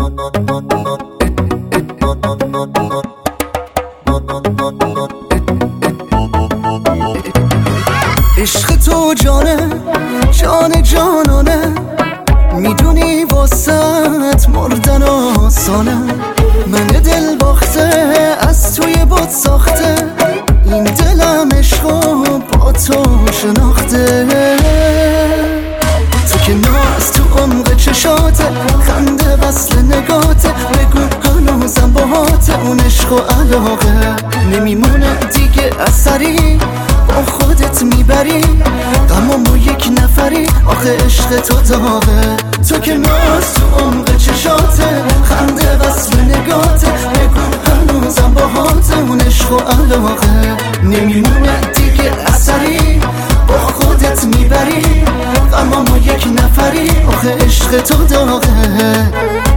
عشق تو جانه جان جانانه، میدونی واسط مردن آسانه. من دل باخته از توی باد ساخته، این دلم عشقو با تو شناخته. تو که ناز تو عمق چشاته، خنده وصل نگاته، بگو هنوزم باهاته اون عشق و علاقه. نمیمونه دیگه اثری با خودت میبری، غمامو یک نفری آخه عشق تو داغه. تو که ناز تو عمق چشاته، خنده وصل نگاته، بگو هنوزم باهاته اون عشق و علاقه. نمیمونه دیگه اثری با خودت میبری، غمامو یک نفری آخه عشق تو داغه.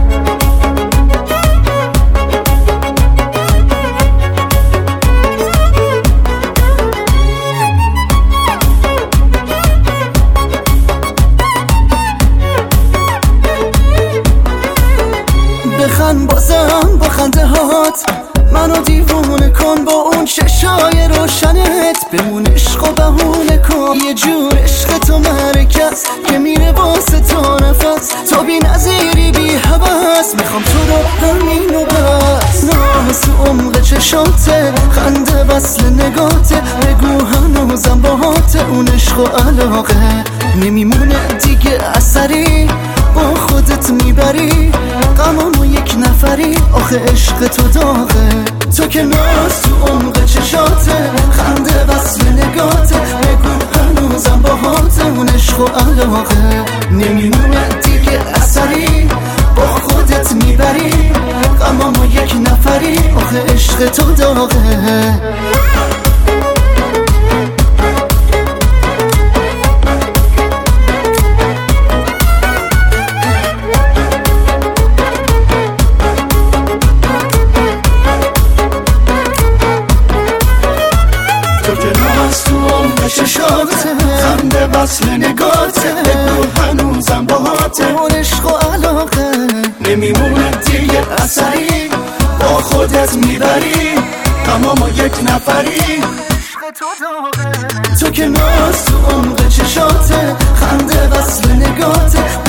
بخند بازم با خنده هات، منو دیوونه کن با اون چشای روشنت. بمون عشق و بهونه کن، یه جور عشق تو مرکز که میره واسه تا نفس. تو بی نظیری بی حوث، میخوام تو رو همین و بس. ناز تو عمق چشاته، خنده وصل نگاته، بگو هنوزم باهاته اون عشق و علاقه. نمیمونه دیگه اثری با خودت میبری، غمامو یک نفری آخه عشق تو داغه. تو که ناز تو عمق چشاته، خنده وصل نگاته، بگو هنوزم باهاته اون عشق و علاقه. نمیمونه دیگه اثری با خودت میبری، غمامو یک نفری آخه عشق تو داغه. چشاته، خنده وصل نگاته، بگو هنوزم باهاته اون عشق و علاقه. نمیمونه دیگه اثری با خودت میبری، غمامو یک نفری. تو که ناز تو عمق چشاته، خنده وصل نگاته،